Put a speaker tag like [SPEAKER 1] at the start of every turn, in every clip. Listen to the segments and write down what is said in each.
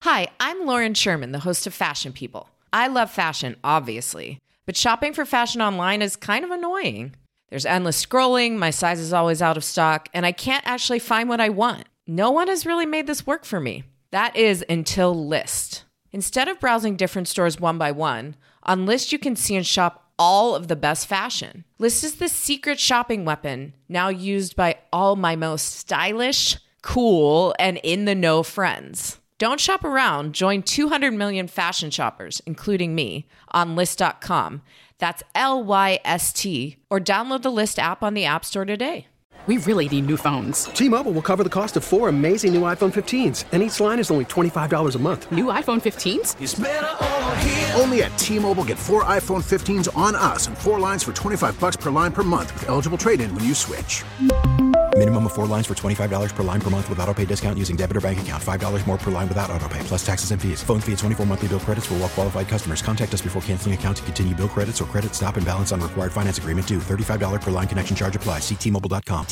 [SPEAKER 1] Hi, I'm Lauren Sherman, the host of Fashion People. I love fashion, obviously, but shopping for fashion online is kind of annoying. There's endless scrolling, my size is always out of stock, and I can't actually find what I want. No one has really made this work for me. That is until Lyst. Instead of browsing different stores one by one, on Lyst you can see and shop all of the best fashion. Lyst is the secret shopping weapon, now used by all my most stylish, cool, and in-the-know friends. Don't shop around. Join 200 million fashion shoppers, including me, on Lyst.com. That's Lyst, or download the Lyst app on the App Store today.
[SPEAKER 2] We really need new phones.
[SPEAKER 3] T-Mobile will cover the cost of 4 amazing new iPhone 15s, and each line is only $25 a month.
[SPEAKER 2] New iPhone 15s?
[SPEAKER 4] It's better over here. Only at T-Mobile, get 4 iPhone 15s on us and 4 lines for $25 per line per month with eligible trade-in when you switch.
[SPEAKER 5] Minimum of 4 lines for $25 per line per month with autopay discount using debit or bank account. $5 more per line without autopay, plus taxes and fees. Phone fee at 24 monthly bill credits for well-qualified customers. Contact us before canceling account to continue bill credits or credit stop and balance on required finance agreement due. $35 per line connection charge applies. See T-Mobile.com.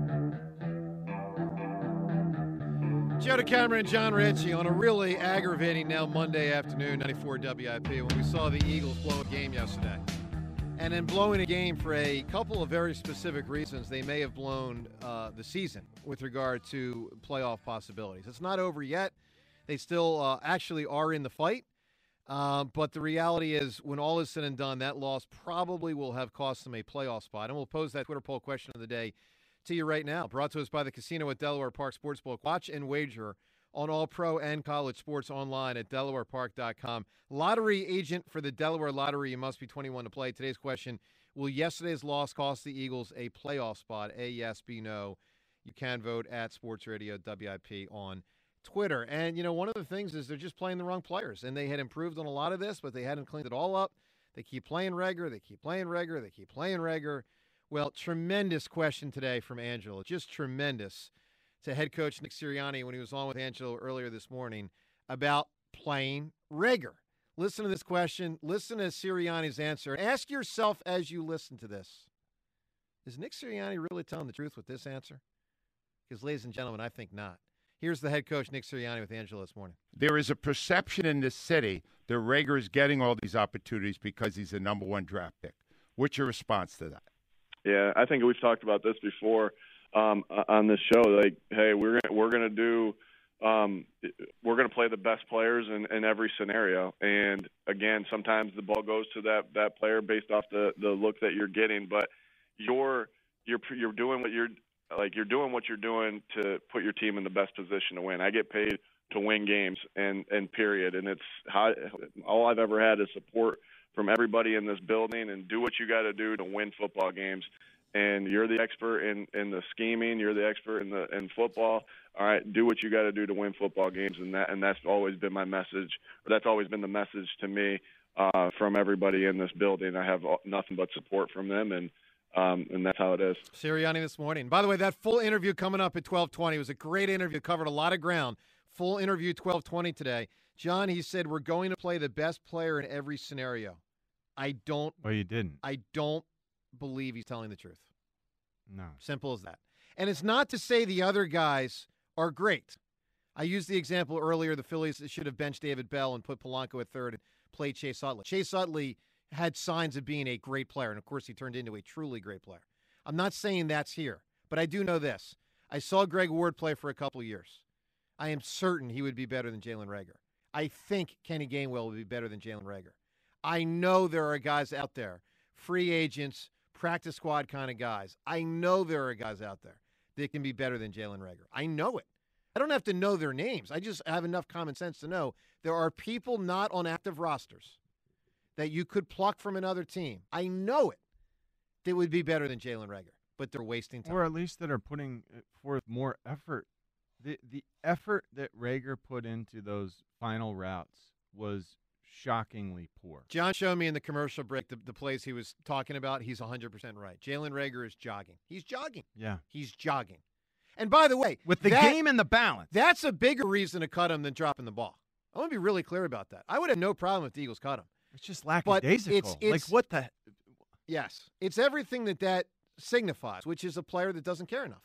[SPEAKER 6] Joe DeCamera and John Ritchie on a really aggravating now Monday afternoon, 94 WIP, when we saw the Eagles blow a game yesterday. And in blowing a game for a couple of very specific reasons, they may have blown the season with regard to playoff possibilities. It's not over yet. They still actually are in the fight. But the reality is, when all is said and done, that loss probably will have cost them a playoff spot. And we'll pose that Twitter poll question of the day to you right now. Brought to us by the Casino at Delaware Park Sportsbook. Watch and wager on all pro and college sports online at DelawarePark.com. Lottery agent for the Delaware Lottery. You must be 21 to play. Today's question, will yesterday's loss cost the Eagles a playoff spot? A, yes, B, no. You can vote at Sports Radio WIP on Twitter. And, you know, one of the things is they're just playing the wrong players. And they had improved on a lot of this, but they hadn't cleaned it all up. They keep playing Reagor. They keep playing Reagor. They keep playing Reagor. Well, tremendous question today from Angelo. Just tremendous. To head coach Nick Sirianni when he was on with Angelo earlier this morning about playing Reagor. Listen to this question. Listen to Sirianni's answer. Ask yourself as you listen to this, is Nick Sirianni really telling the truth with this answer? Because, ladies and gentlemen, I think not. Here's the head coach, Nick Sirianni, with Angelo this morning.
[SPEAKER 7] There is a perception in this city that Reagor is getting all these opportunities because he's a number 1 draft pick. What's your response to that?
[SPEAKER 8] Yeah, I think we've talked about this before. On this show, like, hey, we're gonna play the best players in every scenario, and again, sometimes the ball goes to that player based off the look that you're getting, but you're doing what you're doing to put your team in the best position to win. I get paid to win games, and period, and it's all I've ever had is support from everybody in this building, and do what you got to do to win football games. And you're the expert in the scheming. You're the expert in football. All right, do what you got to do to win football games, and that's always been my message. That's always been the message to me from everybody in this building. I have nothing but support from them, and that's how it is.
[SPEAKER 6] Sirianni this morning. By the way, that full interview coming up at 12:20 was a great interview. Covered a lot of ground. Full interview 12:20 today. John, he said we're going to play the best player in every scenario.
[SPEAKER 9] Well, you didn't.
[SPEAKER 6] I don't believe he's telling the truth.
[SPEAKER 9] No.
[SPEAKER 6] Simple as that. And it's not to say the other guys are great. I used the example earlier, the Phillies should have benched David Bell and put Polanco at third and played Chase Utley. Chase Utley had signs of being a great player, and of course he turned into a truly great player. I'm not saying that's here, but I do know this. I saw Greg Ward play for a couple of years. I am certain he would be better than Jalen Reagor. I think Kenny Gainwell would be better than Jalen Reagor. I know there are guys out there, free agents, practice squad kind of guys. I know there are guys out there that can be better than Jalen Reagor. I know it. I don't have to know their names. I just have enough common sense to know there are people not on active rosters that you could pluck from another team. I know it. That would be better than Jalen Reagor, but they're wasting time.
[SPEAKER 9] Or at least that are putting forth more effort. The effort that Reagor put into those final routes was shockingly poor.
[SPEAKER 6] John showed me in the commercial break the plays he was talking about. He's 100% right. Jalen Reagor is jogging. He's jogging.
[SPEAKER 9] Yeah.
[SPEAKER 6] He's jogging. And by the way,
[SPEAKER 9] with the game in the balance,
[SPEAKER 6] that's a bigger reason to cut him than dropping the ball. I want to be really clear about that. I would have no problem if the Eagles cut him.
[SPEAKER 9] It's just lackadaisical. Like, what the?
[SPEAKER 6] Yes. It's everything that signifies, which is a player that doesn't care enough.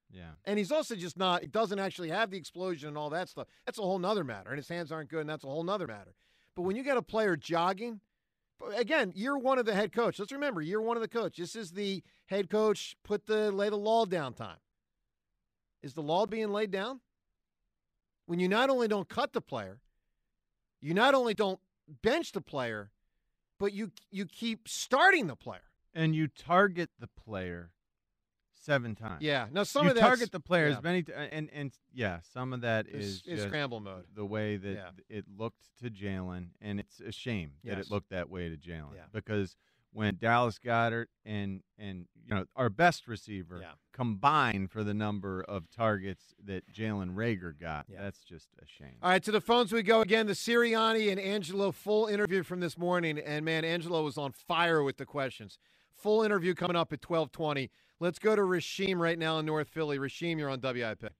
[SPEAKER 9] Yeah.
[SPEAKER 6] And he's also just not – he doesn't actually have the explosion and all that stuff. That's a whole nother matter. And his hands aren't good, and that's a whole nother matter. But when you got a player jogging – again, year one of the head coach. Let's remember, year one of the coach. This is the head coach lay the law down time. Is the law being laid down? When you not only don't cut the player, you not only don't bench the player, but you keep starting the player.
[SPEAKER 9] And you target the player 7 times.
[SPEAKER 6] Yeah. Now, some
[SPEAKER 9] you
[SPEAKER 6] of that
[SPEAKER 9] target the player as many and some of that is just
[SPEAKER 6] scramble mode.
[SPEAKER 9] The way that it looked to Jalen, and it's a shame that it looked that way to Jalen.
[SPEAKER 6] Yeah.
[SPEAKER 9] Because when Dallas Goedert and our best receiver combined for the number of targets that Jalen Reagor got, that's just a shame.
[SPEAKER 6] All right, to the phones we go again. The Sirianni and Angelo full interview from this morning, and man, Angelo was on fire with the questions. Full interview coming up at 12:20. Let's go to Rasheem right now in North Philly. Rasheem, you're on WIP.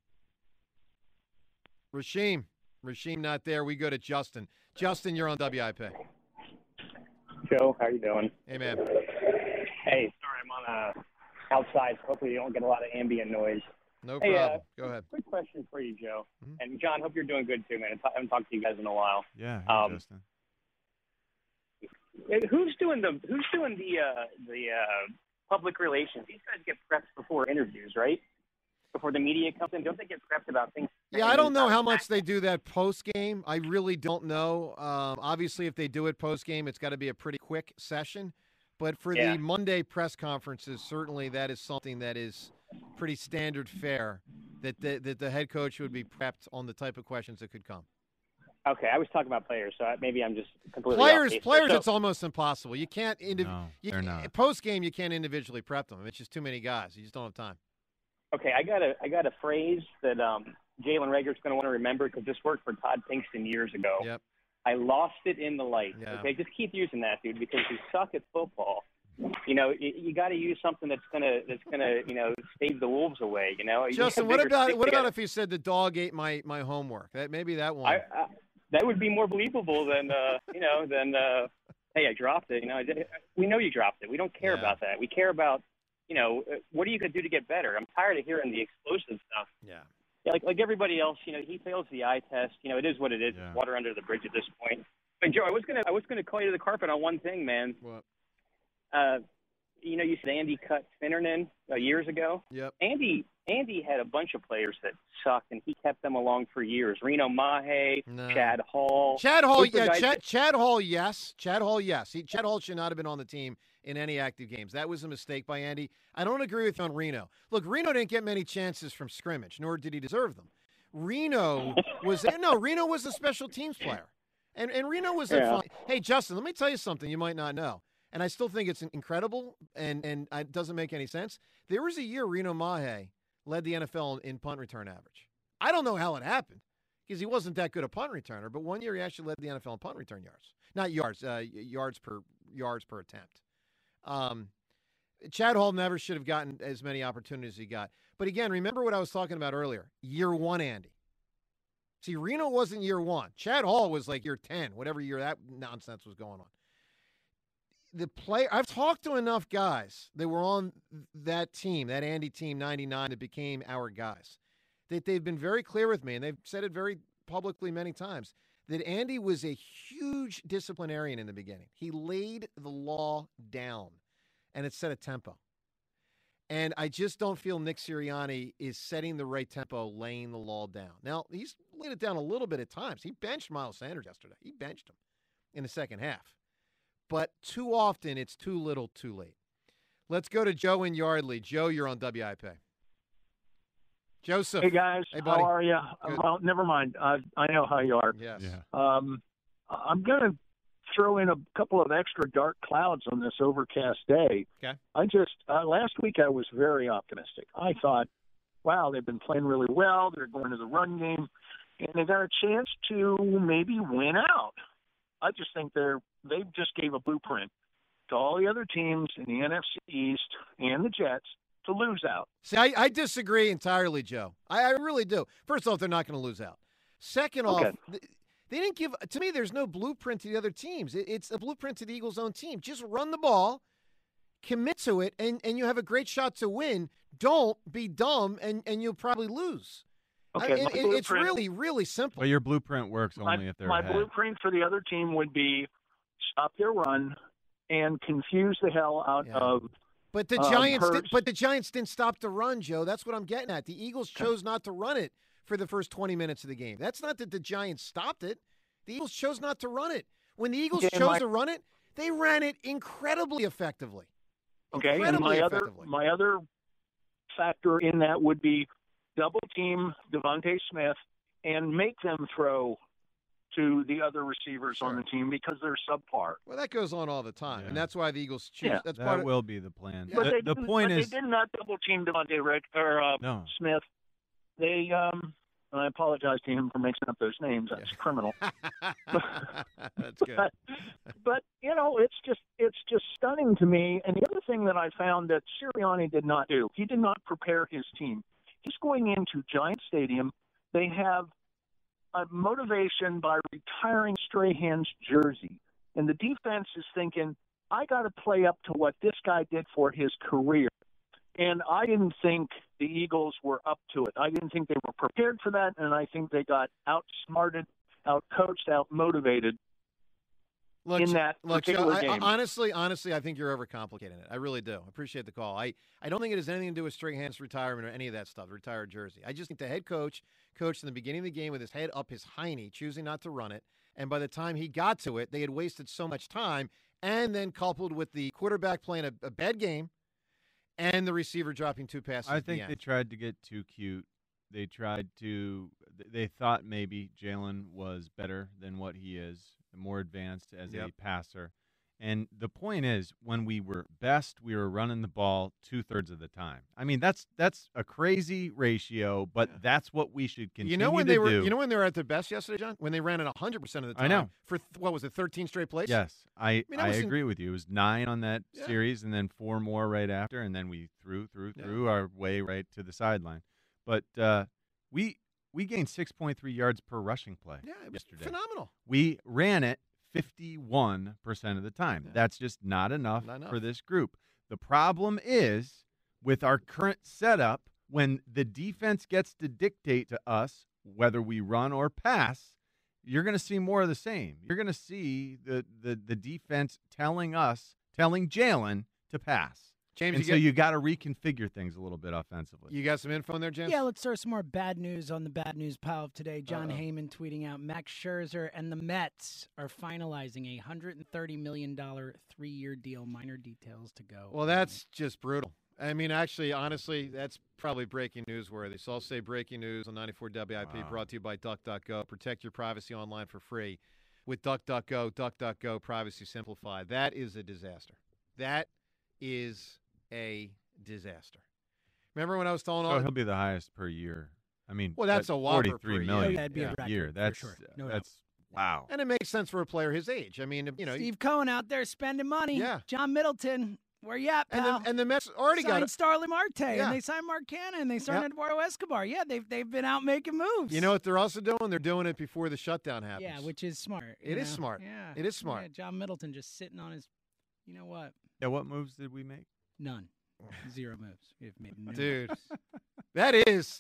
[SPEAKER 6] Rasheem not there. We go to Justin. Justin, you're on WIP.
[SPEAKER 10] Joe, how you doing?
[SPEAKER 6] Hey, man.
[SPEAKER 10] Hey, sorry, I'm on outside, so hopefully you don't get a lot of ambient noise.
[SPEAKER 6] No problem. Go ahead.
[SPEAKER 10] Quick question for you, Joe. Mm-hmm. And John, hope you're doing good too, man. I haven't talked to you guys in a while.
[SPEAKER 9] Yeah, Justin.
[SPEAKER 10] Who's doing the public relations? These guys get prepped before interviews, right? Before the media comes in, don't they get prepped about things?
[SPEAKER 6] Yeah, I don't know how much they do that post-game. I really don't know. Obviously, if they do it post-game, it's got to be a pretty quick session. But for the Monday press conferences, certainly that is something that is pretty standard fare, that the head coach would be prepped on the type of questions that could come.
[SPEAKER 10] Okay, I was talking about players, so maybe I'm just completely
[SPEAKER 6] players.
[SPEAKER 10] So,
[SPEAKER 6] it's almost impossible. You can't
[SPEAKER 10] they're not.
[SPEAKER 6] Post game. You can't individually prep them. It's just too many guys. You just don't have time.
[SPEAKER 10] Okay, I got a phrase that Jalen Reagor's going to want to remember because this worked for Todd Pinkston years ago.
[SPEAKER 6] Yep.
[SPEAKER 10] I lost it in the light.
[SPEAKER 6] Yeah.
[SPEAKER 10] Okay, just keep using that, dude, because you suck at football. You know, you got to use something that's gonna save the wolves away. You know,
[SPEAKER 6] Justin, what about if he said the dog ate my homework? Maybe that one.
[SPEAKER 10] That would be more believable than hey, I dropped it. You know, we know you dropped it. We don't care about that. We care about what are you going to do to get better? I'm tired of hearing the explosive stuff.
[SPEAKER 6] Yeah.
[SPEAKER 10] Yeah, like everybody else, he fails the eye test. It is what it is. It's water under the bridge at this point. But Joe, I was gonna call you to the carpet on one thing, man.
[SPEAKER 6] What?
[SPEAKER 10] You said Andy cut Finnernan years ago.
[SPEAKER 6] Yep.
[SPEAKER 10] Andy had a bunch of players that sucked, and he kept them along for years. Reno Mahe, Chad Hall.
[SPEAKER 6] Chad Hall, Chad Hall, yes. Chad Hall, yes. Chad Hall should not have been on the team in any active games. That was a mistake by Andy. I don't agree with you on Reno. Look, Reno didn't get many chances from scrimmage, nor did he deserve them. Reno was a special teams player. And Reno was Hey, Justin, let me tell you something you might not know. And I still think it's incredible, and it doesn't make any sense. There was a year Reno Mahe led the NFL in punt return average. I don't know how it happened because he wasn't that good a punt returner, but one year he actually led the NFL in punt return yards. Not yards, yards per attempt. Chad Hall never should have gotten as many opportunities as he got. But again, remember what I was talking about earlier. Year one, Andy. See, Reno wasn't year one. Chad Hall was like year 10, whatever year that nonsense was going on. I've talked to enough guys that were on that team, that Andy team 99 that became our guys, that they've been very clear with me, and they've said it very publicly many times, that Andy was a huge disciplinarian in the beginning. He laid the law down, and it set a tempo. And I just don't feel Nick Sirianni is setting the right tempo, laying the law down. Now, he's laid it down a little bit at times. He benched Miles Sanders yesterday. He benched him in the second half. But too often, it's too little, too late. Let's go to Joe in Yardley. Joe, you're on WIP. Joseph.
[SPEAKER 11] Hey, guys.
[SPEAKER 6] Hey, buddy.
[SPEAKER 11] How are you? Well, never mind. I know how you are.
[SPEAKER 6] Yes.
[SPEAKER 9] Yeah.
[SPEAKER 11] I'm going to throw in a couple of extra dark clouds on this overcast day.
[SPEAKER 6] Okay.
[SPEAKER 11] Last week I was very optimistic. I thought, wow, they've been playing really well. They're going to the run game, and they got a chance to maybe win out. I just think they just gave a blueprint to all the other teams in the NFC East and the Jets to lose out.
[SPEAKER 6] See, I disagree entirely, Joe. I really do. First off, they're not going to lose out. Second off, they didn't give – to me, there's no blueprint to the other teams. It's a blueprint to the Eagles' own team. Just run the ball, commit to it, and you have a great shot to win. Don't be dumb, and you'll probably lose.
[SPEAKER 11] Okay,
[SPEAKER 6] It's really, really simple.
[SPEAKER 9] But your blueprint works only if they're
[SPEAKER 11] my
[SPEAKER 9] ahead.
[SPEAKER 11] blueprint for the other team would be stop their run and confuse the hell out of.
[SPEAKER 6] But the Giants didn't stop the run, Joe. That's what I'm getting at. The Eagles chose not to run it for the first 20 minutes of the game. That's not that the Giants stopped it. The Eagles chose not to run it. When the Eagles chose to run it, they ran it incredibly effectively.
[SPEAKER 11] Okay, and my other factor in that would be double team Devontae Smith and make them throw to the other receivers on the team because they're subpar.
[SPEAKER 6] Well, that goes on all the time, and that's why the Eagles choose.
[SPEAKER 11] Yeah.
[SPEAKER 6] That's
[SPEAKER 9] that will be the plan.
[SPEAKER 11] But
[SPEAKER 9] The point is,
[SPEAKER 11] they did not double team Devontae
[SPEAKER 9] no.
[SPEAKER 11] Smith. They I apologize to him for mixing up those names. That's criminal.
[SPEAKER 6] That's good.
[SPEAKER 11] But it's just stunning to me. And the other thing that I found that Sirianni did not do, he did not prepare his team. He's going into Giant Stadium. They have a motivation by retiring Strahan's jersey, and the defense is thinking, I got to play up to what this guy did for his career. And I didn't think the Eagles were up to it. I didn't think they were prepared for that, and I think they got outsmarted, outcoached, outmotivated in that particular game.
[SPEAKER 6] Honestly, I think you're overcomplicating it. I really do. I appreciate the call. I don't think it has anything to do with Strahan's retirement or any of that stuff, retired jersey. I just think the head coach coached in the beginning of the game with his head up his hiney, choosing not to run it. And by the time he got to it, they had wasted so much time, and then coupled with the quarterback playing a bad game, and the receiver dropping two passes.
[SPEAKER 9] I think they tried to get too cute. They thought maybe Jalen was better than what he is, more advanced as a passer. And the point is, when we were best, we were running the ball 2/3 of the time. I mean, that's a crazy ratio, but that's what we should continue to do.
[SPEAKER 6] You know when they were at their best yesterday, John? When they ran it 100% of the time.
[SPEAKER 9] I know.
[SPEAKER 6] For, what was it, 13 straight plays?
[SPEAKER 9] Yes, I agree with you. It was 9 on that series and then 4 more right after, and then we threw our way right to the sideline. But we gained 6.3 yards per rushing play yesterday.
[SPEAKER 6] Phenomenal.
[SPEAKER 9] We ran it 51% of the time. Yeah. That's just not enough for this group. The problem is, with our current setup, when the defense gets to dictate to us whether we run or pass, you're going to see more of the same. You're going to see the defense telling Jalen to pass.
[SPEAKER 6] James,
[SPEAKER 9] and so you got to reconfigure things a little bit offensively.
[SPEAKER 6] You got some info in there, James?
[SPEAKER 12] Yeah, let's throw some more bad news on the bad news pile of today. John Heyman tweeting out, Max Scherzer and the Mets are finalizing a $130 million 3-year deal. Minor details to go.
[SPEAKER 6] Well, that's just brutal. I mean, actually, honestly, that's probably breaking news worthy. So I'll say breaking news on 94 WIP, brought to you by DuckDuckGo. Protect your privacy online for free with DuckDuckGo. DuckDuckGo, privacy simplified. That is a disaster. That is a disaster. Remember when I was telling
[SPEAKER 9] all? He'll be the highest per year. I mean,
[SPEAKER 6] well, that's a whopper
[SPEAKER 9] 43 million
[SPEAKER 12] that'd be a
[SPEAKER 9] year. That's
[SPEAKER 12] sure.
[SPEAKER 9] That's wow.
[SPEAKER 6] And it makes sense for a player his age. I mean,
[SPEAKER 12] Steve Cohen out there spending money.
[SPEAKER 6] Yeah.
[SPEAKER 12] John Middleton, where you at, pal?
[SPEAKER 6] And the Mets already
[SPEAKER 12] signed
[SPEAKER 6] got
[SPEAKER 12] Starling Marte, and they signed Mark Cannon, and they signed Eduardo Escobar. Yeah, they've been out making moves.
[SPEAKER 6] You know what they're also doing? They're doing it before the shutdown happens.
[SPEAKER 12] Yeah, which is smart.
[SPEAKER 6] It is smart.
[SPEAKER 12] Yeah,
[SPEAKER 6] it is smart.
[SPEAKER 12] Yeah, John Middleton just sitting on his. You know what?
[SPEAKER 9] Yeah, what moves did we make?
[SPEAKER 12] None. 0 moves. We've made no
[SPEAKER 6] Dude,
[SPEAKER 12] moves.
[SPEAKER 6] that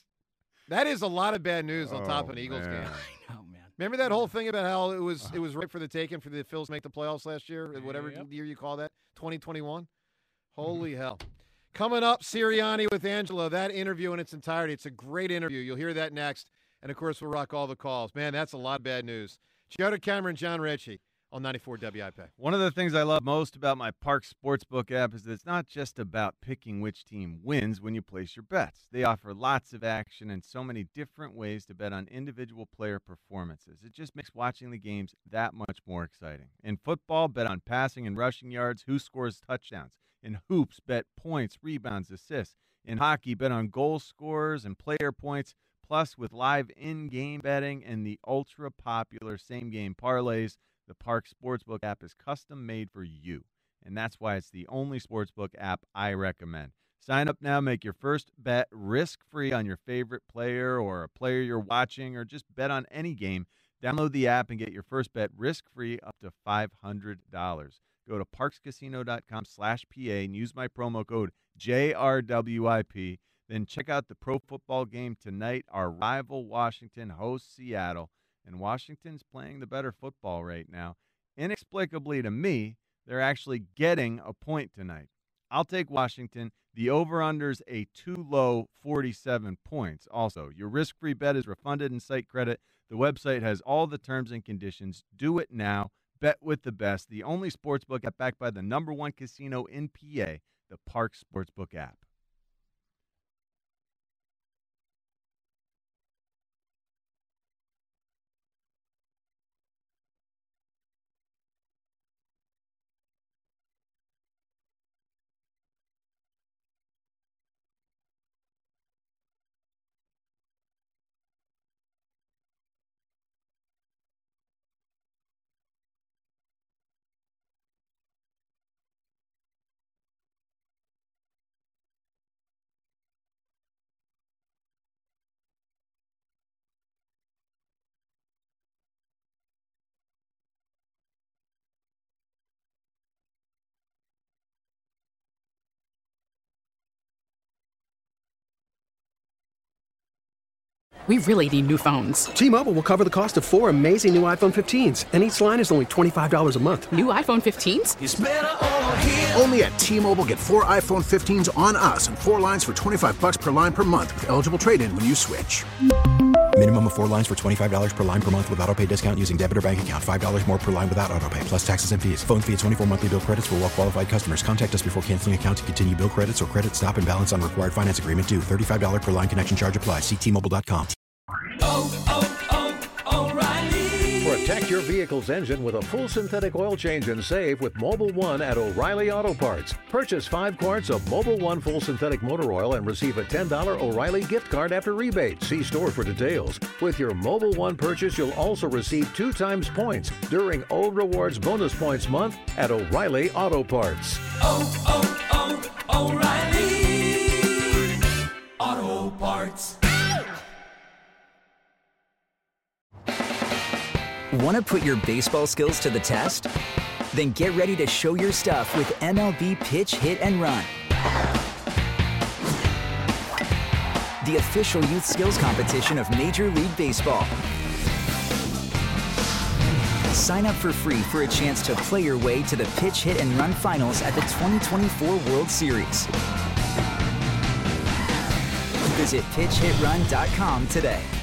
[SPEAKER 6] is a lot of bad news on top of an Eagles game.
[SPEAKER 12] I know, man.
[SPEAKER 6] Remember that whole thing about how it was right for the taking for the Phils to make the playoffs last year, whatever year you call that, 2021? Holy hell. Coming up, Sirianni with Angelo, that interview in its entirety. It's a great interview. You'll hear that next. And, of course, we'll rock all the calls. Man, that's a lot of bad news. Joe Cameron, John Ritchie on 94 WIP.
[SPEAKER 9] One of the things I love most about my Park Sportsbook app is that it's not just about picking which team wins when you place your bets. They offer lots of action and so many different ways to bet on individual player performances. It just makes watching the games that much more exciting. In football, bet on passing and rushing yards, who scores touchdowns. In hoops, bet points, rebounds, assists. In hockey, bet on goal scorers and player points. Plus, with live in-game betting and the ultra-popular same-game parlays, the Park Sportsbook app is custom-made for you, and that's why it's the only sportsbook app I recommend. Sign up now, make your first bet risk-free on your favorite player or a player you're watching, or just bet on any game. Download the app and get your first bet risk-free up to $500. Go to parkscasino.com/PA and use my promo code JRWIP. Then check out the pro football game tonight. Our rival Washington hosts Seattle, and Washington's playing the better football right now. Inexplicably to me, they're actually getting a point tonight. I'll take Washington. The over-under's a too low 47 points. Also, your risk-free bet is refunded in site credit. The website has all the terms and conditions. Do it now. Bet with the best. The only sportsbook app backed by the #1 casino in PA, the Parx Sportsbook app.
[SPEAKER 2] We really need new phones.
[SPEAKER 3] T-Mobile will cover the cost of 4 amazing new iPhone 15s, and each line is only $25 a month.
[SPEAKER 2] New iPhone 15s?
[SPEAKER 4] It's better over here. Only at T-Mobile, get 4 iPhone 15s on us and 4 lines for $25 per line per month with eligible trade-in when you switch.
[SPEAKER 5] Minimum of 4 lines for $25 per line per month with auto-pay discount using debit or bank account. $5 more per line without auto-pay, plus taxes and fees. Phone fee at 24 monthly bill credits for well-qualified customers. Contact us before canceling account to continue bill credits or credit stop and balance on required finance agreement due. $35 per line connection charge applies. See T-Mobile.com.
[SPEAKER 13] O'Reilly. Protect your vehicle's engine with a full synthetic oil change and save with Mobil 1 at O'Reilly Auto Parts. Purchase 5 quarts of Mobil 1 full synthetic motor oil and receive a $10 O'Reilly gift card after rebate. See store for details. With your Mobil 1 purchase, you'll also receive 2 times points during O Rewards Bonus Points Month at O'Reilly Auto Parts.
[SPEAKER 14] O'Reilly Auto Parts.
[SPEAKER 15] Want to put your baseball skills to the test? Then get ready to show your stuff with MLB Pitch, Hit, and Run. The official youth skills competition of Major League Baseball. Sign up for free for a chance to play your way to the Pitch, Hit, and Run finals at the 2024 World Series. Visit PitchHitRun.com today.